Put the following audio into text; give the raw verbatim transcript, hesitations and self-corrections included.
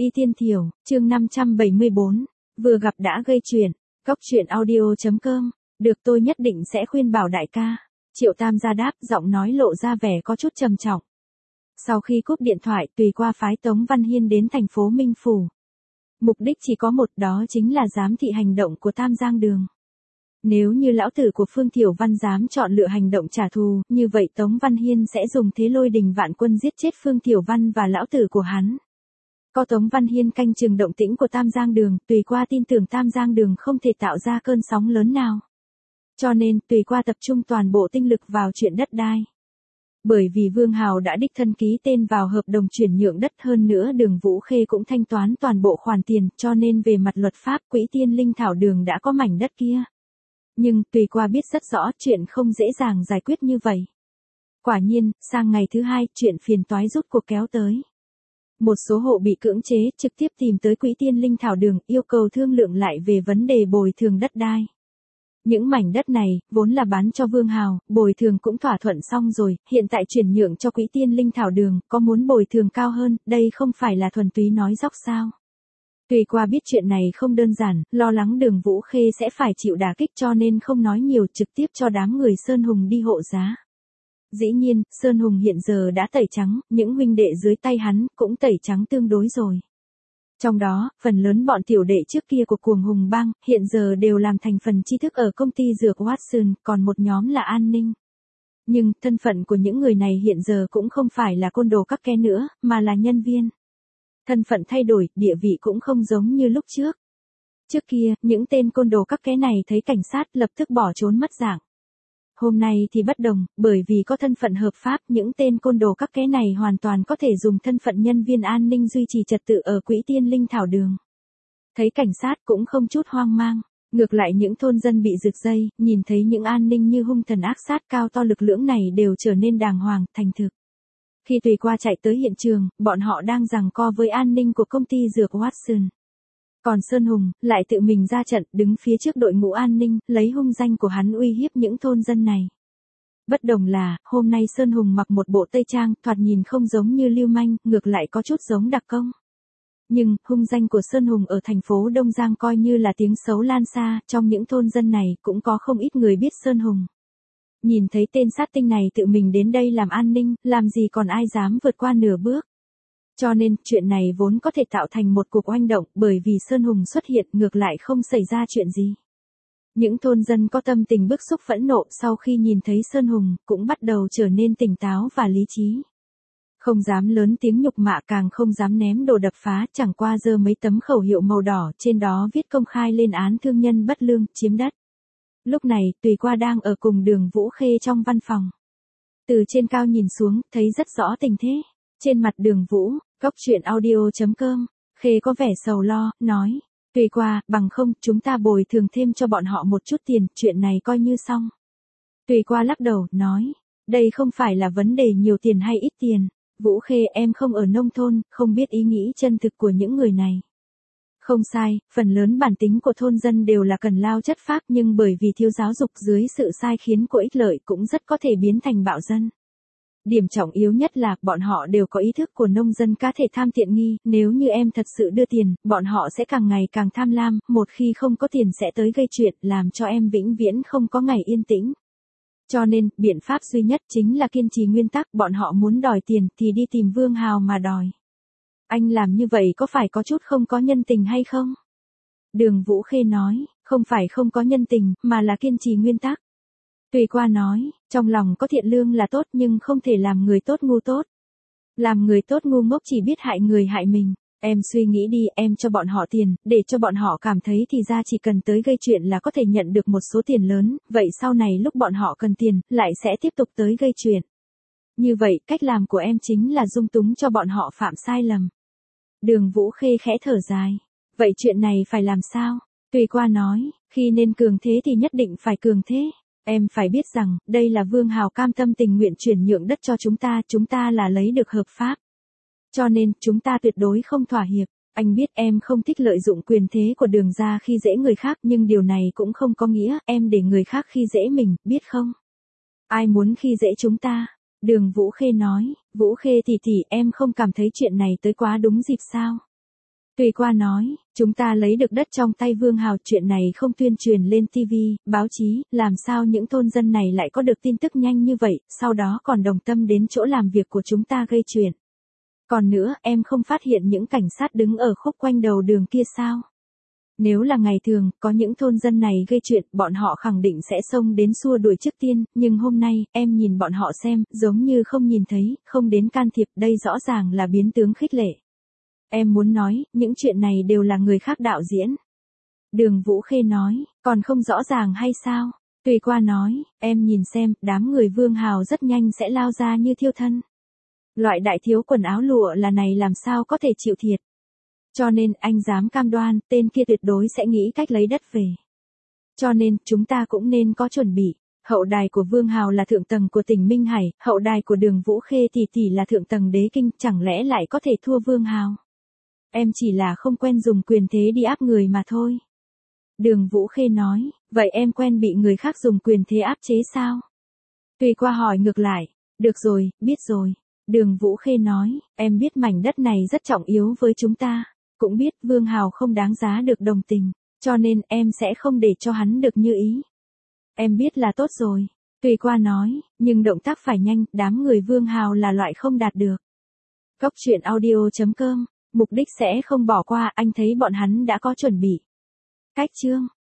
Y Tiên Thiểu, chương năm trăm bảy mươi bốn, vừa gặp đã gây chuyện, góc truyện audio.com, được tôi nhất định sẽ khuyên bảo đại ca. Triệu Tam gia đáp, giọng nói lộ ra vẻ có chút trầm trọng. Sau khi cúp điện thoại, Tùy qua phái Tống Văn Hiên đến thành phố Minh Phủ. Mục đích chỉ có một, đó chính là giám thị hành động của Tam Giang Đường. Nếu như lão tử của Phương Thiểu Văn dám chọn lựa hành động trả thù, như vậy Tống Văn Hiên sẽ dùng thế lôi đình vạn quân giết chết Phương Thiểu Văn và lão tử của hắn. Có Tống Văn Hiên canh chừng động tĩnh của Tam Giang Đường, Tùy qua tin tưởng Tam Giang Đường không thể tạo ra cơn sóng lớn nào. Cho nên, Tùy qua tập trung toàn bộ tinh lực vào chuyện đất đai. Bởi vì Vương Hào đã đích thân ký tên vào hợp đồng chuyển nhượng đất, hơn nữa Đường Vũ Khê cũng thanh toán toàn bộ khoản tiền, cho nên về mặt luật pháp Quỹ Tiên Linh Thảo Đường đã có mảnh đất kia. Nhưng, Tùy qua biết rất rõ chuyện không dễ dàng giải quyết như vậy. Quả nhiên, sang ngày thứ hai, chuyện phiền toái rút cuộc kéo tới. Một số hộ bị cưỡng chế, trực tiếp tìm tới Quỹ Tiên Linh Thảo Đường, yêu cầu thương lượng lại về vấn đề bồi thường đất đai. Những mảnh đất này, vốn là bán cho Vương Hào, bồi thường cũng thỏa thuận xong rồi, hiện tại chuyển nhượng cho Quỹ Tiên Linh Thảo Đường, có muốn bồi thường cao hơn, đây không phải là thuần túy nói dóc sao. Tùy qua biết chuyện này không đơn giản, lo lắng Đường Vũ Khê sẽ phải chịu đả kích cho nên không nói nhiều, trực tiếp cho đám người Sơn Hùng đi hộ giá. Dĩ nhiên, Sơn Hùng hiện giờ đã tẩy trắng, những huynh đệ dưới tay hắn cũng tẩy trắng tương đối rồi. Trong đó, phần lớn bọn tiểu đệ trước kia của Cuồng Hùng Bang, hiện giờ đều làm thành phần tri thức ở công ty dược Watson, còn một nhóm là an ninh. Nhưng, thân phận của những người này hiện giờ cũng không phải là côn đồ các ké nữa, mà là nhân viên. Thân phận thay đổi, địa vị cũng không giống như lúc trước. Trước kia, những tên côn đồ các ké này thấy cảnh sát lập tức bỏ trốn mất dạng. Hôm nay thì bất đồng, bởi vì có thân phận hợp pháp, những tên côn đồ các ké này hoàn toàn có thể dùng thân phận nhân viên an ninh duy trì trật tự ở Quỹ Tiên Linh Thảo Đường. Thấy cảnh sát cũng không chút hoang mang, ngược lại những thôn dân bị rực dây, nhìn thấy những an ninh như hung thần ác sát cao to lực lưỡng này đều trở nên đàng hoàng, thành thực. Khi Tùy qua chạy tới hiện trường, bọn họ đang giằng co với an ninh của công ty dược Watson. Còn Sơn Hùng, lại tự mình ra trận, đứng phía trước đội ngũ an ninh, lấy hung danh của hắn uy hiếp những thôn dân này. Bất đồng là, hôm nay Sơn Hùng mặc một bộ tây trang, thoạt nhìn không giống như lưu manh, ngược lại có chút giống đặc công. Nhưng, hung danh của Sơn Hùng ở thành phố Đông Giang coi như là tiếng xấu lan xa, trong những thôn dân này cũng có không ít người biết Sơn Hùng. Nhìn thấy tên sát tinh này tự mình đến đây làm an ninh, làm gì còn ai dám vượt qua nửa bước. Cho nên, chuyện này vốn có thể tạo thành một cuộc oanh động, bởi vì Sơn Hùng xuất hiện ngược lại không xảy ra chuyện gì. Những thôn dân có tâm tình bức xúc phẫn nộ sau khi nhìn thấy Sơn Hùng, cũng bắt đầu trở nên tỉnh táo và lý trí. Không dám lớn tiếng nhục mạ, càng không dám ném đồ đập phá, chẳng qua giơ mấy tấm khẩu hiệu màu đỏ, trên đó viết công khai lên án thương nhân bất lương, chiếm đất. Lúc này, Tùy qua đang ở cùng Đường Vũ Khê trong văn phòng. Từ trên cao nhìn xuống, thấy rất rõ tình thế. Trên mặt Đường Vũ, góc truyện audio.com, Khê có vẻ sầu lo, nói, Tùy qua, bằng không, chúng ta bồi thường thêm cho bọn họ một chút tiền, chuyện này coi như xong. Tùy qua lắc đầu, nói, đây không phải là vấn đề nhiều tiền hay ít tiền, Vũ Khê em không ở nông thôn, không biết ý nghĩ chân thực của những người này. Không sai, phần lớn bản tính của thôn dân đều là cần lao chất phác, nhưng bởi vì thiếu giáo dục dưới sự sai khiến của ích lợi cũng rất có thể biến thành bạo dân. Điểm trọng yếu nhất là, bọn họ đều có ý thức của nông dân cá thể tham tiện nghi, nếu như em thật sự đưa tiền, bọn họ sẽ càng ngày càng tham lam, một khi không có tiền sẽ tới gây chuyện, làm cho em vĩnh viễn không có ngày yên tĩnh. Cho nên, biện pháp duy nhất chính là kiên trì nguyên tắc, bọn họ muốn đòi tiền thì đi tìm Vương Hào mà đòi. Anh làm như vậy có phải có chút không có nhân tình hay không? Đường Vũ Khê nói, không phải không có nhân tình, mà là kiên trì nguyên tắc. Tùy qua nói, trong lòng có thiện lương là tốt nhưng không thể làm người tốt ngu tốt. Làm người tốt ngu ngốc chỉ biết hại người hại mình. Em suy nghĩ đi, em cho bọn họ tiền, để cho bọn họ cảm thấy thì ra chỉ cần tới gây chuyện là có thể nhận được một số tiền lớn, vậy sau này lúc bọn họ cần tiền, lại sẽ tiếp tục tới gây chuyện. Như vậy, cách làm của em chính là dung túng cho bọn họ phạm sai lầm. Đường Vũ Khê khẽ thở dài. Vậy chuyện này phải làm sao? Tùy qua nói, khi nên cường thế thì nhất định phải cường thế. Em phải biết rằng, đây là Vương Hào cam tâm tình nguyện chuyển nhượng đất cho chúng ta, chúng ta là lấy được hợp pháp. Cho nên, chúng ta tuyệt đối không thỏa hiệp. Anh biết em không thích lợi dụng quyền thế của Đường gia khi dễ người khác, nhưng điều này cũng không có nghĩa em để người khác khi dễ mình, biết không? Ai muốn khi dễ chúng ta? Đường Vũ Khê nói, Vũ Khê tỷ tỷ, em không cảm thấy chuyện này tới quá đúng dịp sao? Tùy Qua nói, chúng ta lấy được đất trong tay Vương Hào, chuyện này không tuyên truyền lên ti vi, báo chí, làm sao những thôn dân này lại có được tin tức nhanh như vậy, sau đó còn đồng tâm đến chỗ làm việc của chúng ta gây chuyện. Còn nữa, em không phát hiện những cảnh sát đứng ở khúc quanh đầu đường kia sao? Nếu là ngày thường, có những thôn dân này gây chuyện, bọn họ khẳng định sẽ xông đến xua đuổi trước tiên, nhưng hôm nay, em nhìn bọn họ xem, giống như không nhìn thấy, không đến can thiệp, đây rõ ràng là biến tướng khích lệ. Em muốn nói, những chuyện này đều là người khác đạo diễn. Đường Vũ Khê nói, còn không rõ ràng hay sao? Tùy Qua nói, em nhìn xem, đám người Vương Hào rất nhanh sẽ lao ra như thiêu thân. Loại đại thiếu quần áo lụa là này làm sao có thể chịu thiệt. Cho nên, anh dám cam đoan, tên kia tuyệt đối sẽ nghĩ cách lấy đất về. Cho nên, chúng ta cũng nên có chuẩn bị. Hậu đài của Vương Hào là thượng tầng của tỉnh Minh Hải, hậu đài của Đường Vũ Khê tỷ tỷ là thượng tầng đế kinh, chẳng lẽ lại có thể thua Vương Hào? Em chỉ là không quen dùng quyền thế đi áp người mà thôi. Đường Vũ Khê nói, vậy em quen bị người khác dùng quyền thế áp chế sao? Tùy Qua hỏi ngược lại, được rồi, biết rồi. Đường Vũ Khê nói, em biết mảnh đất này rất trọng yếu với chúng ta, cũng biết Vương Hào không đáng giá được đồng tình, cho nên em sẽ không để cho hắn được như ý. Em biết là tốt rồi. Tùy Qua nói, nhưng động tác phải nhanh, đám người Vương Hào là loại không đạt được. Cốc truyện audio chấm com, mục đích sẽ không bỏ qua, anh thấy bọn hắn đã có chuẩn bị. Cách chương